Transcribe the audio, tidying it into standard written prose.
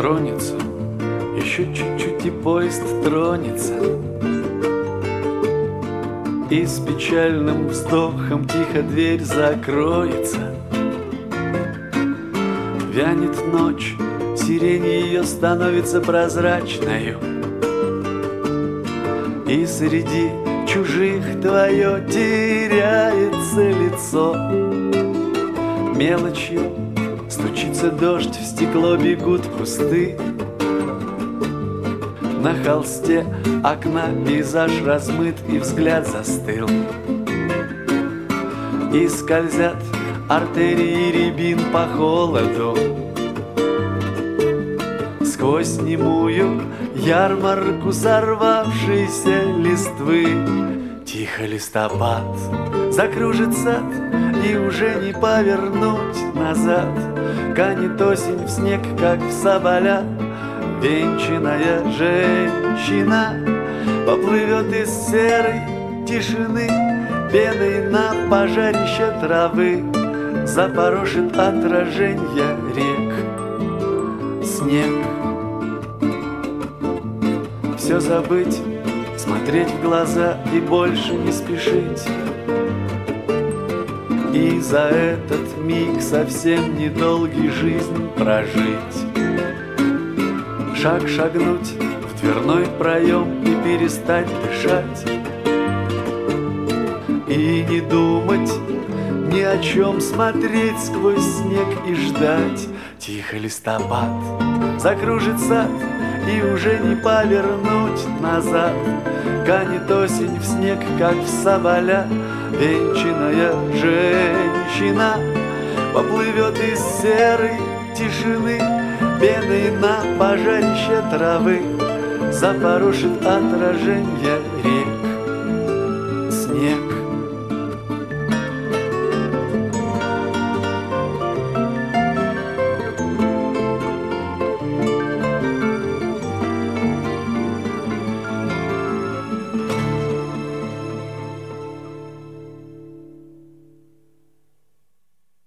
тронется, еще чуть-чуть и поезд тронется. И с печальным вздохом тихо дверь закроется. Вянет ночь, сирень ее становится прозрачною, и среди чужих твое теряется лицо. Мелочью стучится дождь, в стекло бегут кусты. На холсте окна пейзаж размыт, и взгляд застыл. И скользят артерии рябин по холоду. Сквозь немую ярмарку сорвавшейся листвы. Тихо листопад закружит сад, и уже не повернуть назад. Канет осень в снег, как в соболя. Венчанная женщина поплывет из серой тишины. Пеной на пожарище травы запорошит отраженья рек. Снег. Все забыть, смотреть в глаза и больше не спешить. И за этот миг совсем недолгий жизнь прожить. Шаг шагнуть в дверной проем и перестать дышать. И не думать ни о чем, смотреть сквозь снег и ждать. Тихо листопад закружит сад, и уже не повернуть назад. Канет осень в снег, как в соболя. Венчанная женщина поплывет из серой тишины. Пеной на пожарище травы запорошит отраженье рек. Снег.